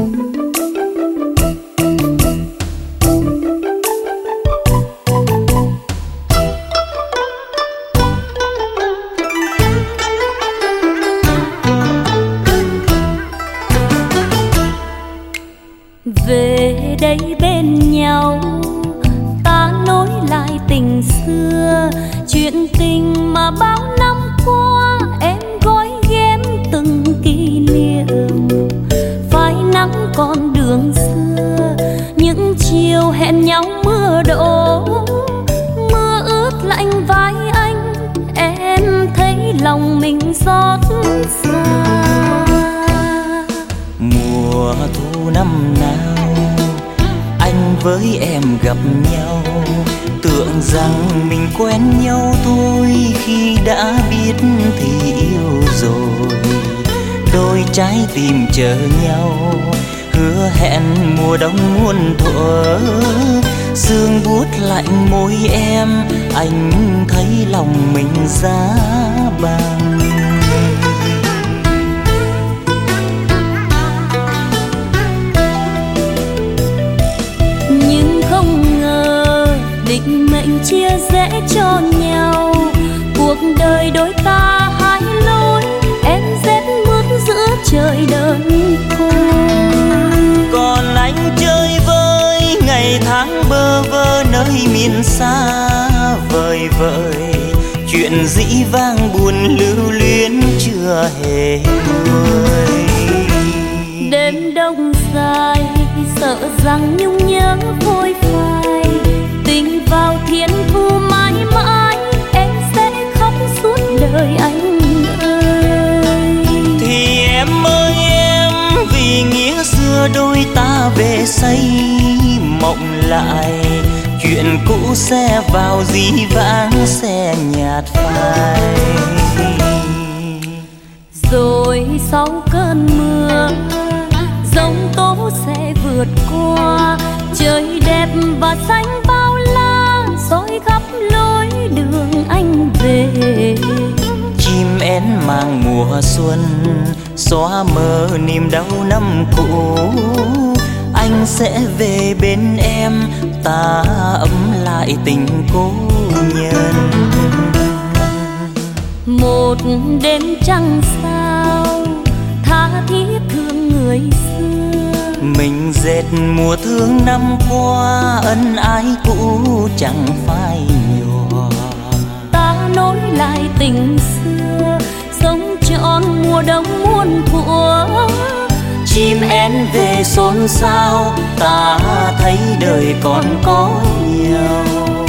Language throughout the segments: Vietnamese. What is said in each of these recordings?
Về đây bên nhau ta nối lại tình xưa, chuyện tình mà bao năm qua em gói ghém từng kỷ niệm. Phai nắng con đường xưa, những chiều hẹn nhau mưa đổ, mưa ướt lạnh vai anh, em thấy lòng mình xót xa. Mùa thu năm nào anh với em gặp nhau, tưởng rằng mình quen nhau thôi, khi đã biết thì yêu rồi. Đôi trái tim chờ nhau, hứa hẹn mùa đông muôn thuở. Sương buốt lạnh môi em, anh thấy lòng mình giá băng. Nhưng không ngờ định mệnh chia rẽ cho nhau, cuộc đời đôi ta hai lối, em rét mướt giữa trời đơn côi. Còn anh chơi với ngày tháng bơ vơ nơi miền xa vời vợi, chuyện dĩ vang buồn lưu luyến chưa hề nguôi. Đêm đông dài sợ rằng nhung nhớ phôi phai, tình vào thiên thu mãi mãi, em sẽ khóc suốt đời anh ơi. Thì em ơi em, vì nghĩa xưa đôi ta về xây mộng lại, chuyện cũ sẽ vào dĩ vãng sẽ nhạt phai. Rồi sau cơn mưa giông tố sẽ vượt qua, trời đẹp và xanh bao la soi khắp lối đường anh về. Chim én mang mùa xuân xóa mờ niềm đau năm cũ, anh sẽ về bên em, ta ấm lại tình cố nhân. Một đêm trăng sao tha thiết thương người xưa, mình dệt mùa thương năm qua, ân ái cũ chẳng phai nhòa. Ta nối lại tình xưa, sống trọn mùa đông muôn thuở. Chim én về xôn xao, ta thấy đời còn có nhau.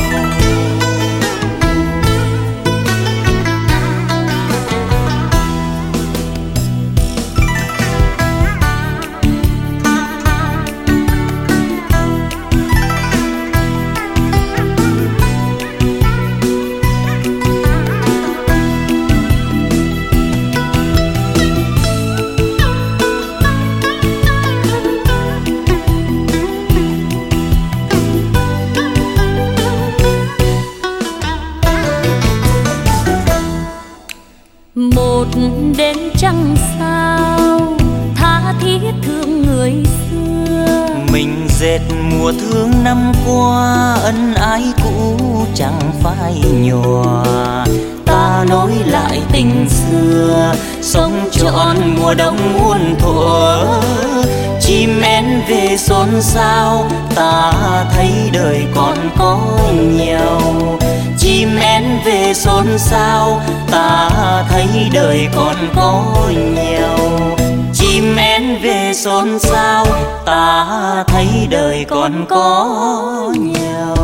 Một đêm trăng sao tha thiết thương người xưa, mình dệt mùa thương năm qua, ân ái cũ chẳng phai nhòa. Ta nối lại tình xưa, sống trọn mùa đông muôn thuở. Chim én về xôn xao, ta thấy đời còn có nhau. Chim én về xôn xao, ta thấy đời còn có nhau. Chim én về xôn xao, ta thấy đời còn có nhau.